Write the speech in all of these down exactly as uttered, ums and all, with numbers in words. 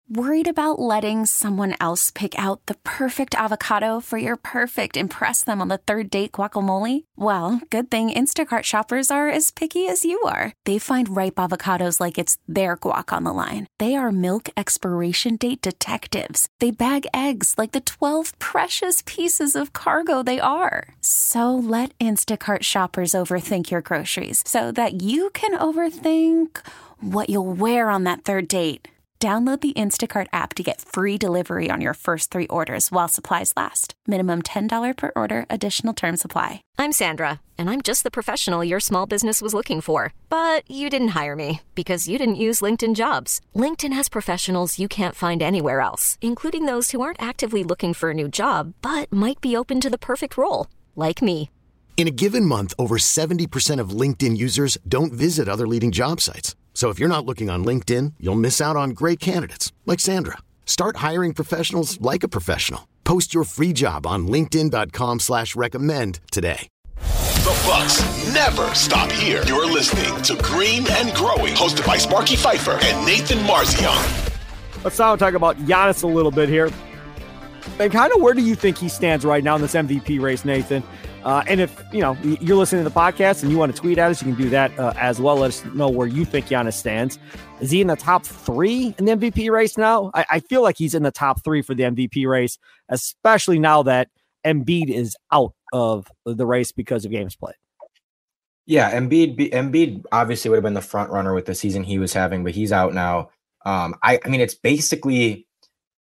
Worried about letting someone else pick out the perfect avocado for your perfect impress them on the third date guacamole? Well, good thing Instacart shoppers are as picky as you are. They find ripe avocados like it's their guac on the line. They are milk expiration date detectives. They bag eggs like the twelve precious pieces of cargo they are. So let Instacart shoppers overthink your groceries so that you can overthink what you'll wear on that third date. Download the Instacart app to get free delivery on your first three orders while supplies last. Minimum ten dollars per order. Additional terms apply. I'm Sandra, and I'm just the professional your small business was looking for. But you didn't hire me because you didn't use LinkedIn Jobs. LinkedIn has professionals you can't find anywhere else, including those who aren't actively looking for a new job, but might be open to the perfect role, like me. In a given month, over seventy percent of LinkedIn users don't visit other leading job sites. So if you're not looking on LinkedIn, you'll miss out on great candidates like Sandra. Start hiring professionals like a professional. Post your free job on linkedin dot com slash recommend today. The Bucks never stop here. You're listening to Green and Growing, hosted by Sparky Fifer and Nathan Marzion. Let's now talk about Giannis a little bit here. And kind of where do you think he stands right now in this M V P race, Nathan? Uh, and if, you know, you're listening to the podcast and you want to tweet at us, you can do that uh, as well. Let us know where you think Giannis stands. Is he in the top three in the M V P race now? I, I feel like he's in the top three for the M V P race, especially now that Embiid is out of the race because of games played. Yeah, Embiid, Embiid obviously would have been the front runner with the season he was having, but he's out now. Um, I, I mean, it's basically,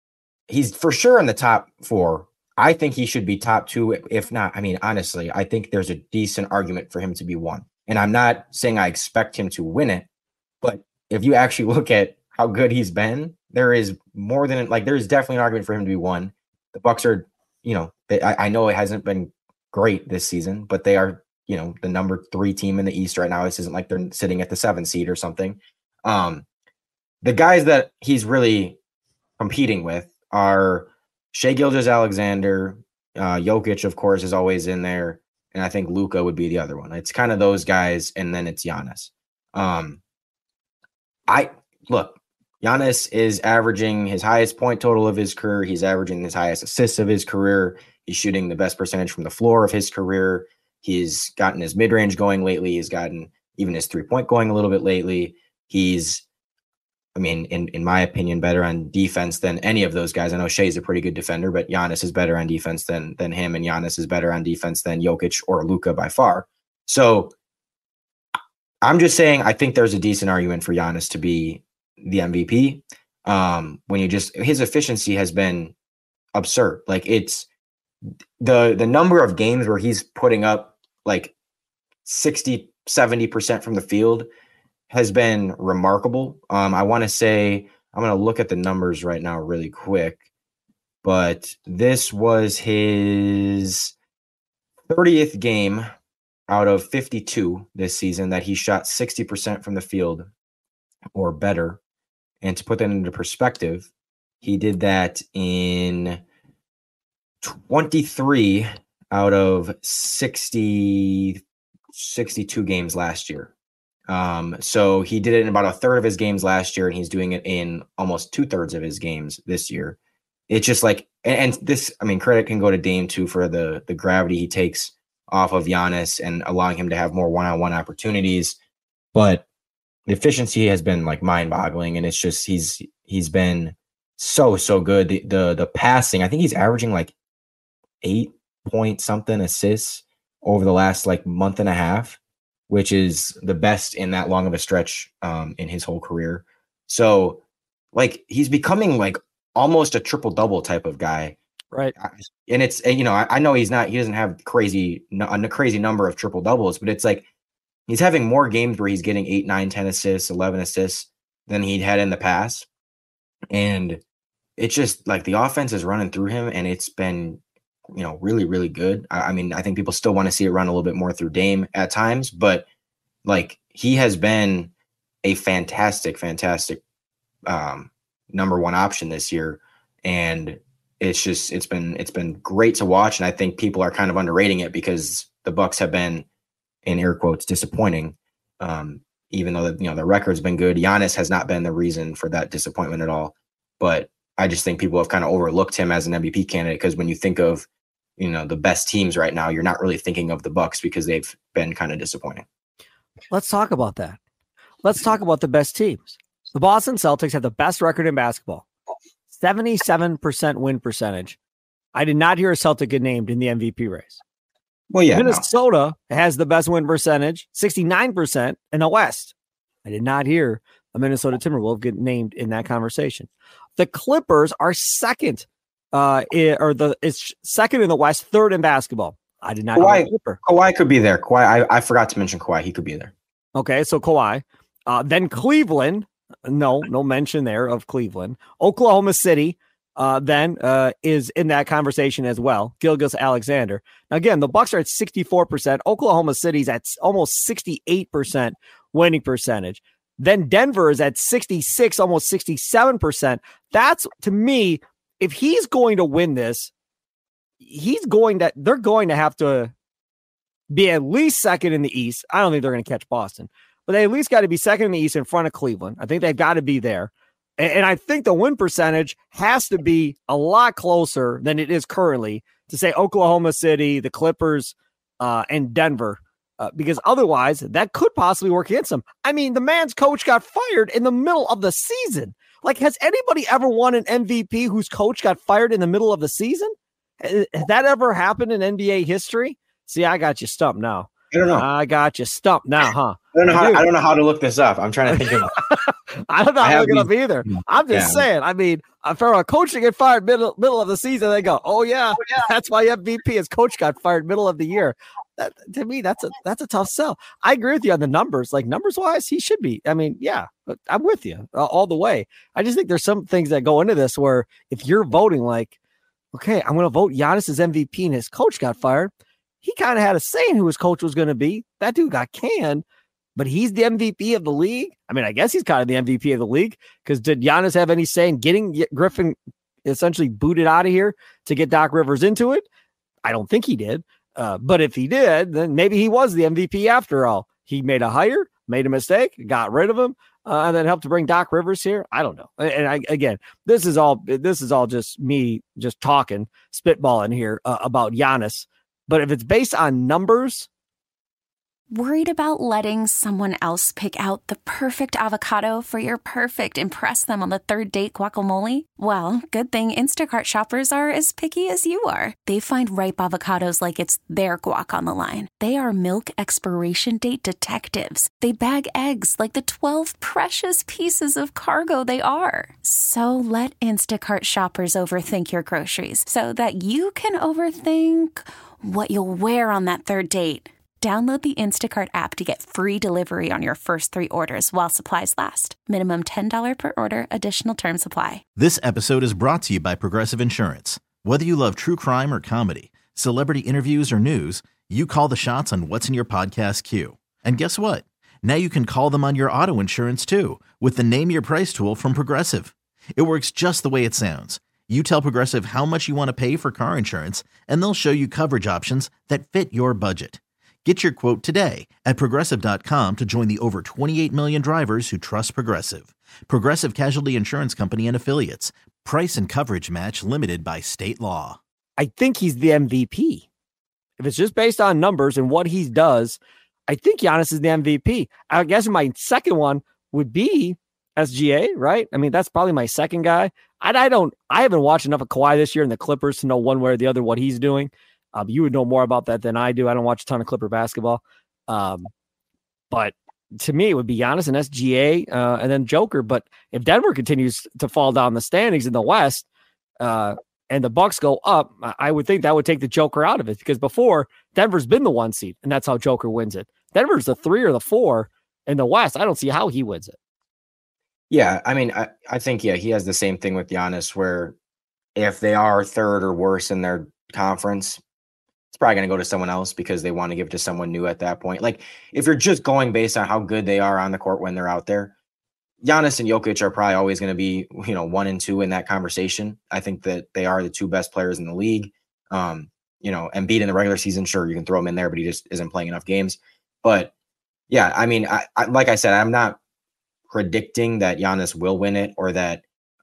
he's for sure in the top four. I think he should be top two, if not. I mean, honestly, I think there's a decent argument for him to be one. And I'm not saying I expect him to win it, but if you actually look at how good he's been, there is more than like, there's definitely an argument for him to be one. The Bucks are, you know, they, I, I know it hasn't been great this season, but they are, you know, the number three team in the East right now. This isn't like they're sitting at the seventh seed or something. Um, the guys that he's really competing with are Shai Gilgeous-Alexander, uh, Jokic, of course, is always in there, and I think Luka would be the other one. It's kind of those guys, and then it's Giannis. Um, I look, Giannis is averaging his highest point total of his career. He's averaging his highest assists of his career. He's shooting the best percentage from the floor of his career. He's gotten his mid-range going lately. He's gotten even his three-point going a little bit lately. He's I mean, in, in my opinion, better on defense than any of those guys. I know Shai's a pretty good defender, but Giannis is better on defense than than him, and Giannis is better on defense than Jokic or Luka by far. So I'm just saying I think there's a decent argument for Giannis to be the M V P. Um, when you just his efficiency has been absurd. Like it's the the number of games where he's putting up like sixty, seventy percent from the field has been remarkable. Um, I want to say, I'm going to look at the numbers right now really quick, but this was his thirtieth game out of fifty-two this season that he shot sixty percent from the field or better. And to put that into perspective, he did that in twenty-three out of sixty, sixty-two games last year. Um, so he did it in about a third of his games last year, and he's doing it in almost two thirds of his games this year. It's just like, and, and this, I mean, credit can go to Dame too for the the gravity he takes off of Giannis and allowing him to have more one-on-one opportunities. But the efficiency has been like mind-boggling, and it's just he's he's been so so good. The the the passing, I think he's averaging like eight point something assists over the last like month and a half, which is the best in that long of a stretch um, in his whole career. So, like, he's becoming like almost a triple double type of guy, right? And it's you know I, I know he's not he doesn't have crazy a crazy number of triple doubles, but it's like he's having more games where he's getting eight, nine, ten assists, eleven assists than he'd had in the past, and it's just like the offense is running through him, and it's been you know, really, really good. I, I mean, I think people still want to see it run a little bit more through Dame at times, but like he has been a fantastic, fantastic um, number one option this year. And it's just, it's been, it's been great to watch. And I think people are kind of underrating it because the Bucks have been, in air quotes, disappointing. Um, even though, the, you know, the record's been good. Giannis has not been the reason for that disappointment at all. but I just think people have kind of overlooked him as an M V P candidate because when you think of, you know, the best teams right now, you're not really thinking of the Bucks because they've been kind of disappointing. Let's talk about that. Let's talk about the best teams. The Boston Celtics have the best record in basketball, seventy-seven percent win percentage. I did not hear a Celtic get named in the M V P race. Well, yeah, Minnesota no. has the best win percentage, sixty-nine percent in the West. I did not hear a Minnesota Timberwolves get named in that conversation. The Clippers are second, uh, or the it's second in the West, third in basketball. I did not. Kawhi, Kawhi could be there. Kawhi, I, I forgot to mention Kawhi. He could be there. Okay, so Kawhi. Uh, then Cleveland. No, no mention there of Cleveland. Oklahoma City. Uh, then uh, is in that conversation as well. Gilgeous-Alexander. Now, again, the Bucks are at sixty-four percent. Oklahoma City's at almost sixty-eight percent winning percentage. Then Denver is at sixty-six, almost sixty-seven percent. That's, to me, if he's going to win this, he's going to, they're going to have to be at least second in the East. I don't think they're going to catch Boston, but they at least got to be second in the East in front of Cleveland. I think they've got to be there. And, and I think the win percentage has to be a lot closer than it is currently to say Oklahoma City, the Clippers, uh, and Denver. Uh, because otherwise, that could possibly work against him. I mean, the man's coach got fired in the middle of the season. Like, has anybody ever won an M V P whose coach got fired in the middle of the season? Has that ever happened in N B A history? See, I got you stumped now. I don't know. I got you stumped now, huh? I don't know how. I don't know how to look this up. I'm trying to think of. I don't know how to look it up either. I'm just yeah. saying. I mean, for a coach to get fired middle middle of the season, they go, "Oh yeah, oh, yeah. that's why M V P. His coach got fired middle of the year." That, to me, that's a that's a tough sell. I agree with you on the numbers. Like numbers wise, he should be. I mean, yeah, I'm with you uh, all the way. I just think there's some things that go into this where if you're voting, like, okay, I'm going to vote Giannis as M V P and his coach got fired. He kind of had a say in who his coach was going to be. That dude got canned, but he's the M V P of the league. I mean, I guess he's kind of the M V P of the league because did Giannis have any say in getting Griffin essentially booted out of here to get Doc Rivers into it? I don't think he did. Uh, but if he did, then maybe he was the M V P after all. He made a hire, made a mistake, got rid of him, uh, and then helped to bring Doc Rivers here. I don't know. And I, again, this is all this is all just me just talking, spitballing here uh, about Giannis. But if it's based on numbers, worried about letting someone else pick out the perfect avocado for your perfect impress them on the third date guacamole? Well, good thing Instacart shoppers are as picky as you are. They find ripe avocados like it's their guac on the line. They are milk expiration date detectives. They bag eggs like the twelve precious pieces of cargo they are. So let Instacart shoppers overthink your groceries so that you can overthink what you'll wear on that third date. Download the Instacart app to get free delivery on your first three orders while supplies last. Minimum ten dollars per order. Additional terms apply. This episode is brought to you by Progressive Insurance. Whether you love true crime or comedy, celebrity interviews or news, you call the shots on what's in your podcast queue. And guess what? Now you can call them on your auto insurance too with the Name Your Price tool from Progressive. It works just the way it sounds. You tell Progressive how much you want to pay for car insurance, and they'll show you coverage options that fit your budget. Get your quote today at Progressive dot com to join the over twenty-eight million drivers who trust Progressive. Progressive Casualty Insurance Company and Affiliates. Price and coverage match limited by state law. I think he's the M V P. If it's just based on numbers and what he does, I think Giannis is the M V P. I guess my second one would be S G A, right? I mean, that's probably my second guy. I, I don't, I haven't watched enough of Kawhi this year and the Clippers to know one way or the other what he's doing. Um, you would know more about that than I do. I don't watch a ton of Clipper basketball. Um, but to me, it would be Giannis and S G A uh, and then Joker. But if Denver continues to fall down the standings in the West uh, and the Bucks go up, I would think that would take the Joker out of it because before Denver's been the one seed and that's how Joker wins it. Denver's the three or the four in the West. I don't see how he wins it. Yeah, I mean, I, I think, yeah, he has the same thing with Giannis where if they are third or worse in their conference, it's probably going to go to someone else because they want to give it to someone new at that point. Like, if you're just going based on how good they are on the court when they're out there, Giannis and Jokic are probably always going to be, you know, one and two in that conversation. I think that they are the two best players in the league. Um, you know, Embiid in the regular season, sure, you can throw him in there, but he just isn't playing enough games. But, yeah, I mean, I, I like I said, I'm not predicting that Giannis will win it or that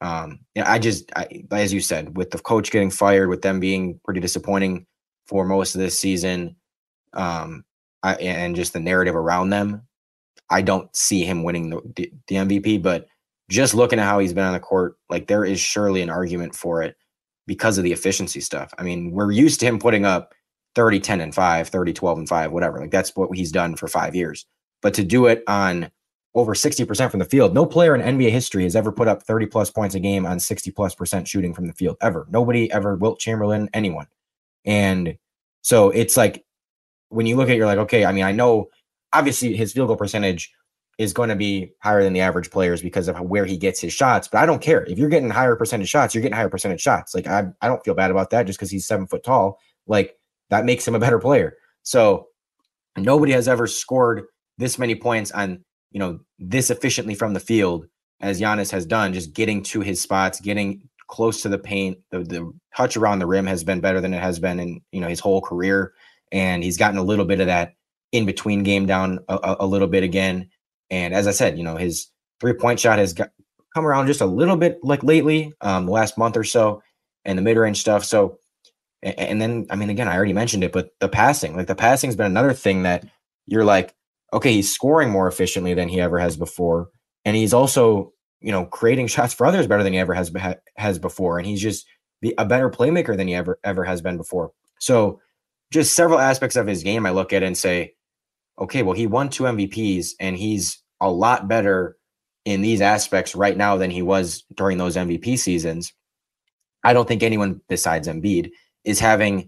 Um, yeah, I just, I, as you said, with the coach getting fired, with them being pretty disappointing for most of this season, um, I, and just the narrative around them, I don't see him winning the, the, the M V P. But just looking at how he's been on the court, like there is surely an argument for it because of the efficiency stuff. I mean, we're used to him putting up thirty, ten, and five, thirty, twelve, and five, whatever. Like that's what he's done for five years. But to do it on over sixty percent from the field, no player in N B A history has ever put up thirty plus points a game on sixty plus percent shooting from the field ever. Nobody ever, Wilt Chamberlain, anyone. And so it's like, when you look at it, you're like, okay, I mean, I know obviously his field goal percentage is going to be higher than the average players because of where he gets his shots, but I don't care. If you're getting higher percentage shots, you're getting higher percentage shots. Like I, I don't feel bad about that just because he's seven foot tall. Like that makes him a better player. So nobody has ever scored this many points on, you know, this efficiently from the field as Giannis has done, just getting to his spots, getting close to the paint. The, the touch around the rim has been better than it has been in, you know, his whole career. And he's gotten a little bit of that in between game down a, a little bit again. And as I said, you know, his three point shot has got, come around just a little bit like lately, um, the last month or so, and the mid range stuff. So, and, and then, I mean, again, I already mentioned it, but the passing, like the passing has been another thing that you're like, okay, he's scoring more efficiently than he ever has before. And he's also, you know, creating shots for others better than he ever has, has before. And he's just a better playmaker than he ever, ever has been before. So, just several aspects of his game I look at and say, okay, well, he won two M V Ps and he's a lot better in these aspects right now than he was during those M V P seasons. I don't think anyone besides Embiid is having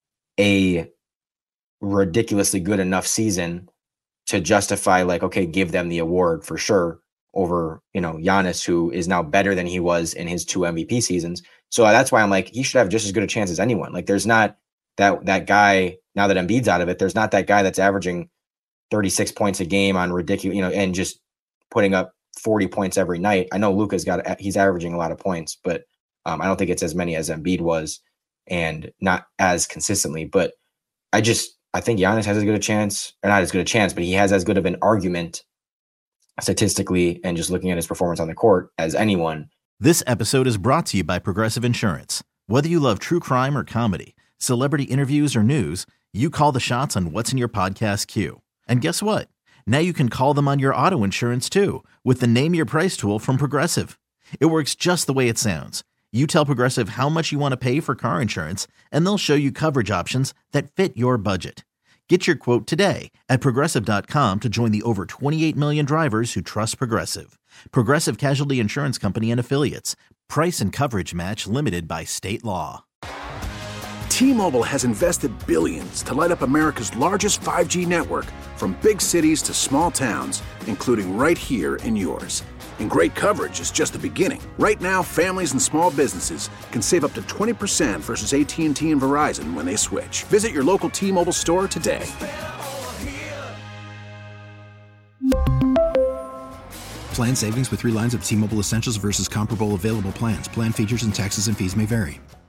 a ridiculously good enough season to justify like, okay, give them the award for sure over, you know, Giannis, who is now better than he was in his two M V P seasons. So that's why I'm like, he should have just as good a chance as anyone. Like there's not that that guy, now that Embiid's out of it, there's not that guy that's averaging thirty-six points a game on ridiculous, you know, and just putting up forty points every night. I know Luka's got, he's averaging a lot of points, but um, I don't think it's as many as Embiid was and not as consistently. But I just, I think Giannis has as good a chance, or not as good a chance, but he has as good of an argument statistically and just looking at his performance on the court as anyone. This episode is brought to you by Progressive Insurance. Whether you love true crime or comedy, celebrity interviews or news, you call the shots on what's in your podcast queue. And guess what? Now you can call them on your auto insurance too with the Name Your Price tool from Progressive. It works just the way it sounds. You tell Progressive how much you want to pay for car insurance, and they'll show you coverage options that fit your budget. Get your quote today at Progressive dot com to join the over twenty-eight million drivers who trust Progressive. Progressive Casualty Insurance Company and Affiliates. Price and coverage match limited by state law. T-Mobile has invested billions to light up America's largest five G network, from big cities to small towns, including right here in yours. And great coverage is just the beginning. Right now, families and small businesses can save up to twenty percent versus A T and T and Verizon when they switch. Visit your local T-Mobile store today. Plan savings with three lines of T-Mobile Essentials versus comparable available plans. Plan features and taxes and fees may vary.